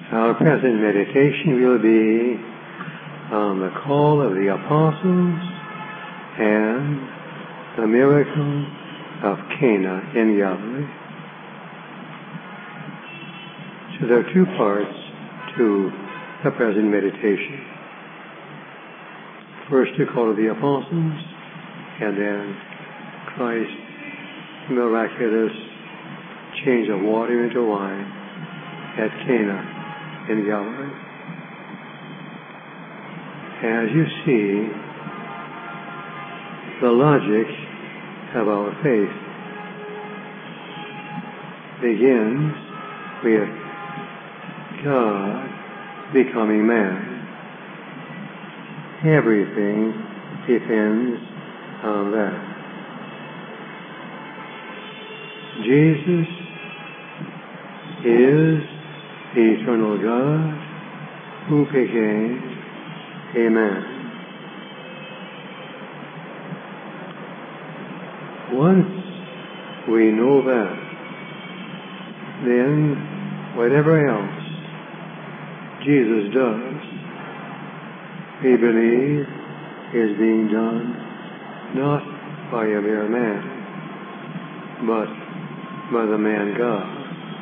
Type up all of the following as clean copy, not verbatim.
Our present meditation will be on the call of the apostles and the miracle of Cana in Galilee. So there are two parts to the present meditation. First, the call of the apostles, and then Christ's miraculous change of water into wine at Cana in Galilee. As you see, the logic of our faith begins with God becoming man. Everything depends on that. Jesus is the eternal God who became a man. Once we know that, then whatever else Jesus does, we believe is being done not by a mere man, but by the man God.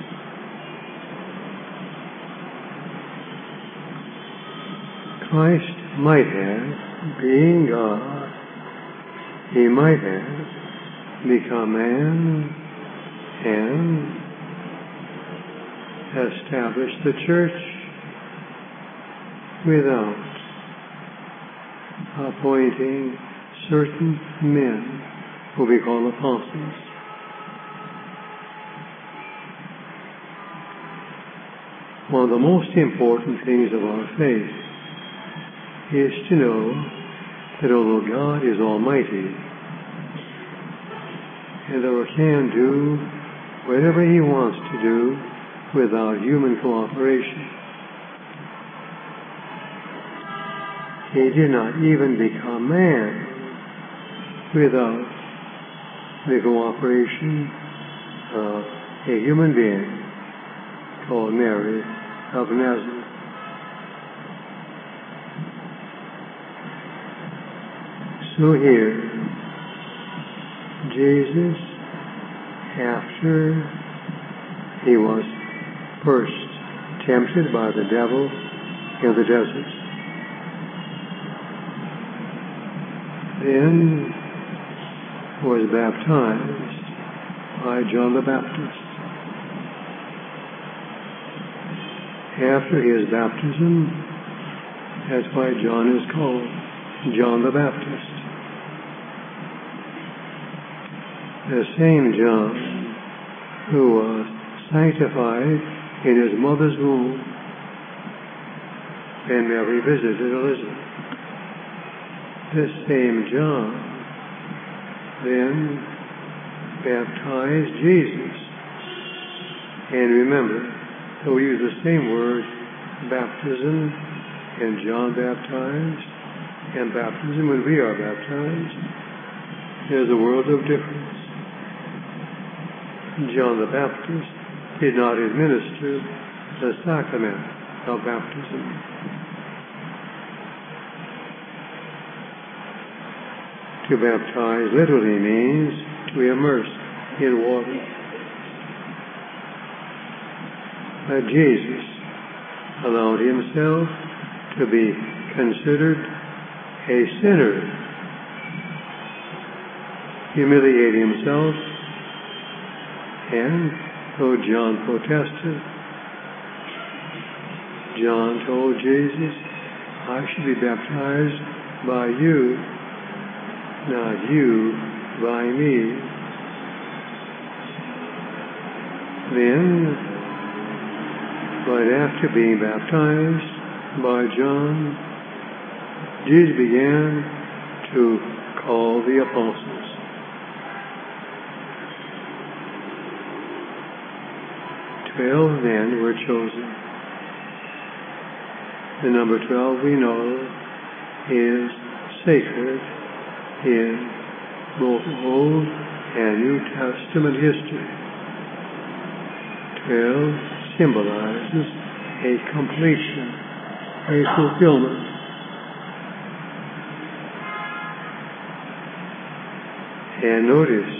Christ might have, being God, he might have become man and established the church without appointing certain men who we call apostles. One of the most important things of our faith is to know that although God is almighty and therefore can do whatever he wants to do without human cooperation, he did not even become man without the cooperation of a human being called Mary of Nazareth. So here, Jesus, after he was first tempted by the devil in the desert, then was baptized by John the Baptist. After his baptism, that's why John is called John the Baptist. The same John who was sanctified in his mother's womb when Mary visited Elizabeth. This same John then baptized Jesus. And remember, so we use the same word, baptism, and John baptized, and baptism when we are baptized. There's a world of difference. John the Baptist did not administer the sacrament of baptism. To baptize literally means to immerse in water. But Jesus allowed himself to be considered a sinner, humiliate himself, and though John protested, John told Jesus, I should be baptized by you, not you by me. Then, but after being baptized by John, Jesus began to call the apostles. 12 men were chosen. The number 12 we know is sacred in both Old and New Testament history. 12 symbolizes a completion, a fulfillment. And notice,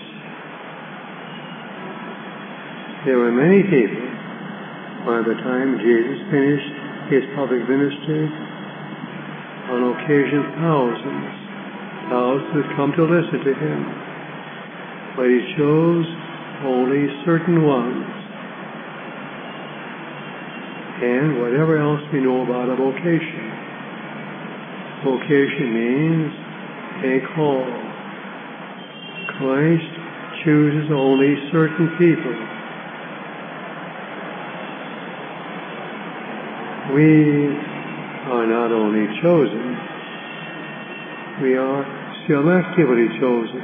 there were many people, by the time Jesus finished his public ministry, on occasion thousands would come to listen to him. But he chose only certain ones. And whatever else we know about a vocation, vocation means a call. Christ chooses only certain people. We are not only chosen, we are selectively chosen.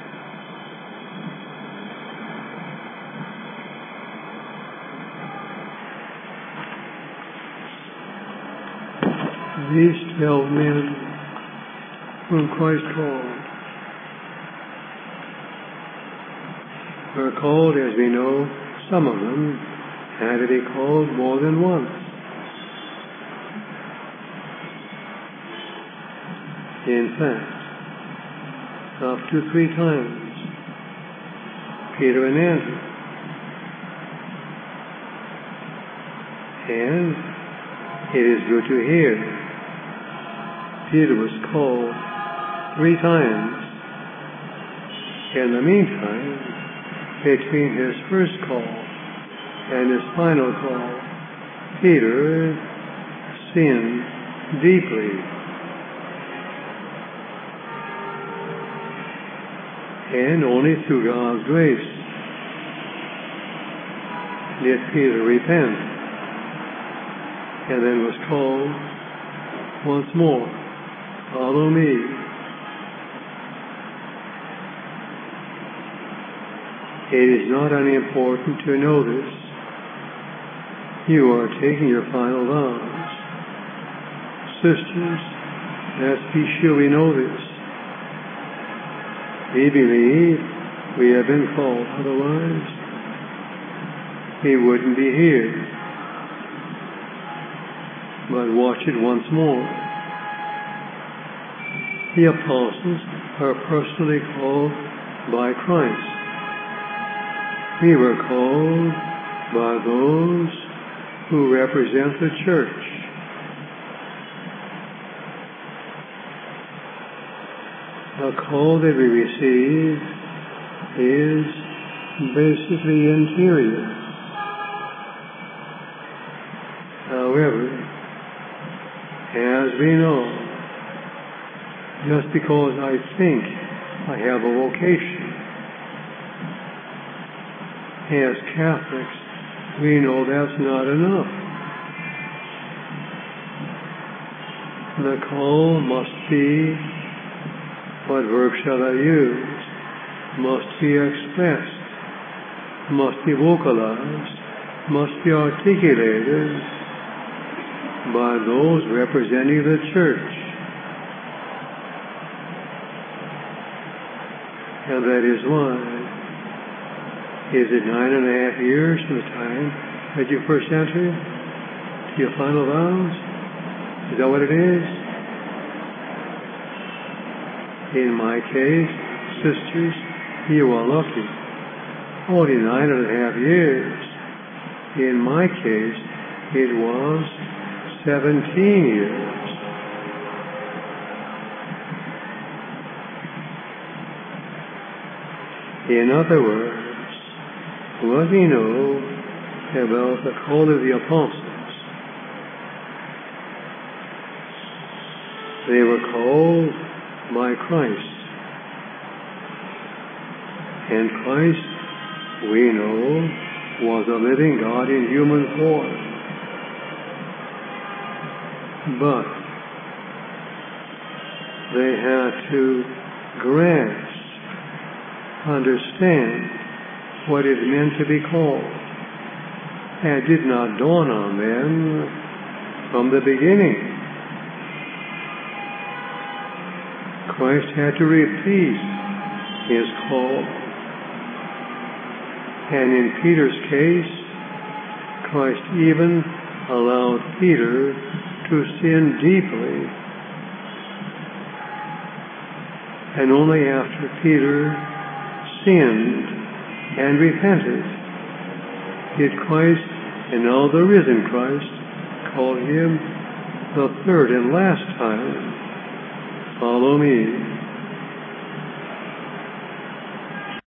These 12 men whom Christ called were called, as we know, some of them had to be called more than once. In fact, up to 3 times, Peter and Andrew. And it is good to hear Peter was called 3 times. In the meantime, between his first call and his final call, Peter sinned deeply. And only through God's grace did Peter repent, and then was called once more, "Follow me." It is not unimportant to know this. You are taking your final vows. Sisters, let's be sure we know this. We believe we have been called, otherwise we wouldn't be here. But watch it once more. The apostles are personally called by Christ. We were called by those who represent the church. The call that we receive is basically interior. However, as we know, just because I think I have a vocation, as Catholics, we know that's not enough. The call must be, what verb shall I use? Must be expressed, must be vocalized, must be articulated by those representing the church. And that is why, is it 9.5 years from the time that you first entered to your final vows? Is that what it is? In my case, sisters, you are lucky. Only 9.5 years. In my case, it was 17 years. In other words, what we know about the call of the apostles, they were called by Christ. And Christ, we know, was a living God in human form. But they had to grasp, understand what it meant to be called. And it did not dawn on them from the beginning. Christ had to repeat his call. And in Peter's case, Christ even allowed Peter to sin deeply. And only after Peter sinned and repented did Christ, and now the risen Christ, call him the third and last time, "Follow me."